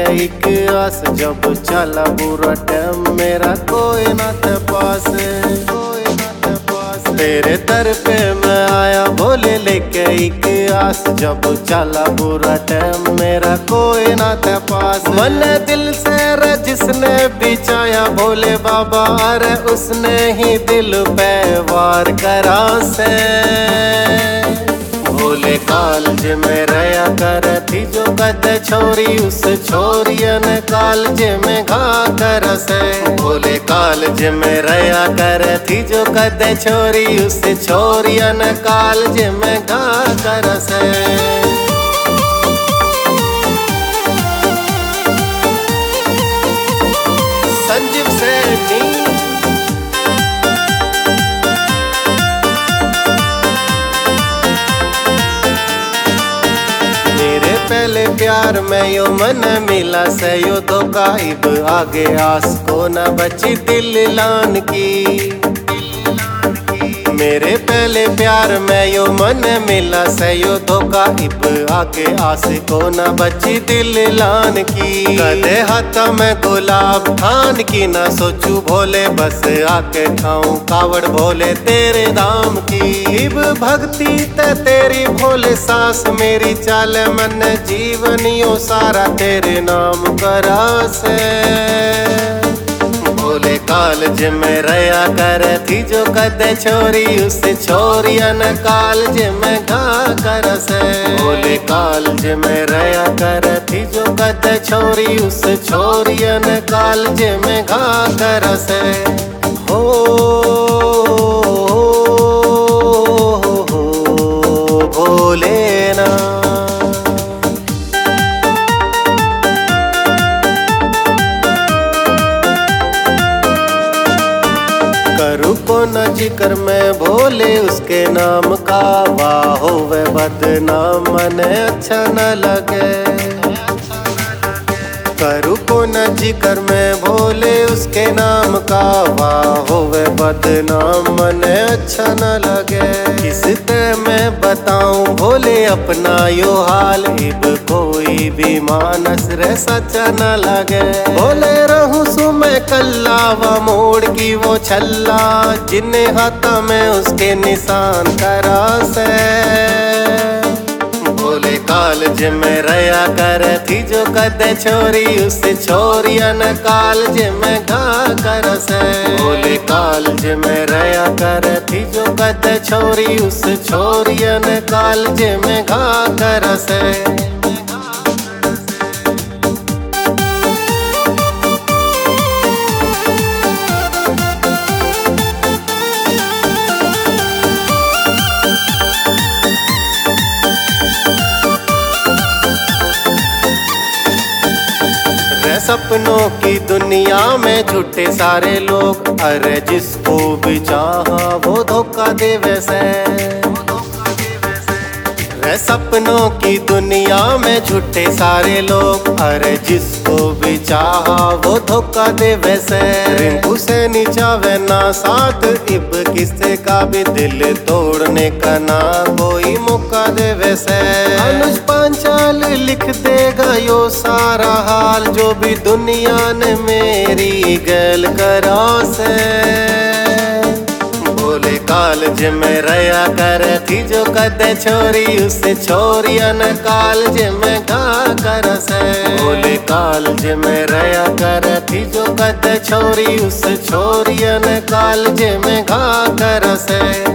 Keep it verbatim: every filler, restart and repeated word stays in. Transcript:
एक आस, जब चला बुरा टाइम मेरा कोई ना था पास, कोई ना था पास। तेरे दर पे मैं आया भोले लेके एक आस, जब चला बुरा टाइम मेरा कोई ना था पास। मन दिल से रे जिसने बिछाया भोले बाबा रे, उसने ही दिल पे वार करा से। भोले कालज में रया कर थी जो कद छोरी, उस छोरियन कालज में घा कर से। भोले कालज में रया कर थी जो कद छोरी, उस छोरियन कालज में घा कर से। संजीव सेठी पहले प्यार में यो मन मिला से यो धोखा, इब आगे आस को न बची दिल लान की। मेरे पहले प्यार में यो मन मिला से यो धोखा, इब आगे आस को न बची दिल लान की। कदे हाथ में गुलाब खान की, न सोचू भोले बस आके खाऊं कावड़ भोले तेरे दाम की। इब भक्ति ते तेरी भोले सास, मेरी चाल मन जीवनियों सारा तेरे नाम करा से। भोले कालज में रया कर थी जो कद छोरी, उस छोरियन कालज में घा कर से। भोले कालज में रया कर थी जो कद छोरी, उस छोरियन कालज में घा कर से। हो भोले ना करूँ को न जिक्र मैं भोले उसके नाम का, वाह होवे बदनाम मन अच्छा न लगे। करूँ को न जिक्र मैं भोले उसके नाम का, वाह होवे बदनाम मन अच्छा न लगे। किसते मैं बताऊं भोले अपना यो हाल, इब कोई भी मानस रे सच्चा न लगे। भोले रहूं सु मैं कल्ला व मोड़ की वो छल्ला, जिन्हें हाथा में उसके निशान करा से। भोले कालज में रया कर थी जो कद छोरी, उस छोरियन कालज में घा कर से। भोले कालज में रया कर थी जो कद छोरी, उस छोरियन कालज में घा कर से। सपनों की दुनिया में झूठे सारे लोग, अरे जिसको भी चाहा वो धोखा दे वैसे। रे सपनों की दुनिया में झूठे सारे लोग, अरे जिसको भी चाहा वो धोखा दे वैसे। रिंकू से नीचावे ना साथ, इब किससे का भी दिल तोड़ने का ना कोई मौका दे वैसे। अनुज पांचाल लिख देगा यो सारा हाल, जो भी दुनिया ने मेरी गैल करा से। भोले कालज में रया कर थी जो कद छोरी, उस छोरियन कालज में घा कर से। भोले कालज में रया कर थी जो कद छोरी, उस छोरियन कालज में घा कर से।